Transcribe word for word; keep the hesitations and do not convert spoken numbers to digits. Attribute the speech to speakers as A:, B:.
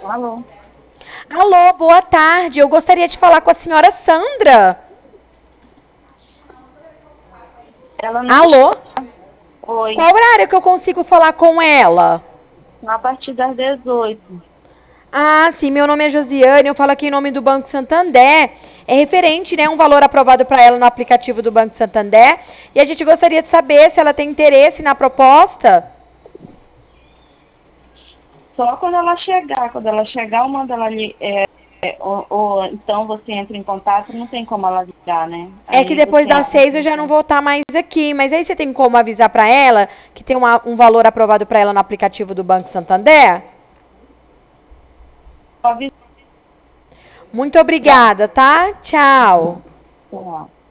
A: Alô?
B: Alô, boa tarde. Eu gostaria de falar com a senhora Sandra.
A: Ela não está.
B: Alô?
A: Oi.
B: Qual horário que eu consigo falar com ela?
A: A partir das dezoito.
B: Ah, sim, meu nome é Josiane, eu falo aqui em nome do Banco Santander. É referente, né, um valor aprovado para ela no aplicativo do Banco Santander. E a gente gostaria de saber se ela tem interesse na proposta.
A: Só quando ela chegar. Quando ela chegar, eu mando ela ali. É, é, ou, ou então você entra em contato, não tem como ela ligar, né?
B: É que
A: Aí
B: depois
A: você
B: das
A: entra em
B: seis eu já não
A: contato.
B: vou estar mais aqui. Mas aí você tem como avisar para ela que tem uma- um valor aprovado para ela no aplicativo do Banco Santander?
A: Só avisar.
B: Muito obrigada, tá? Tchau.
A: Sei lá.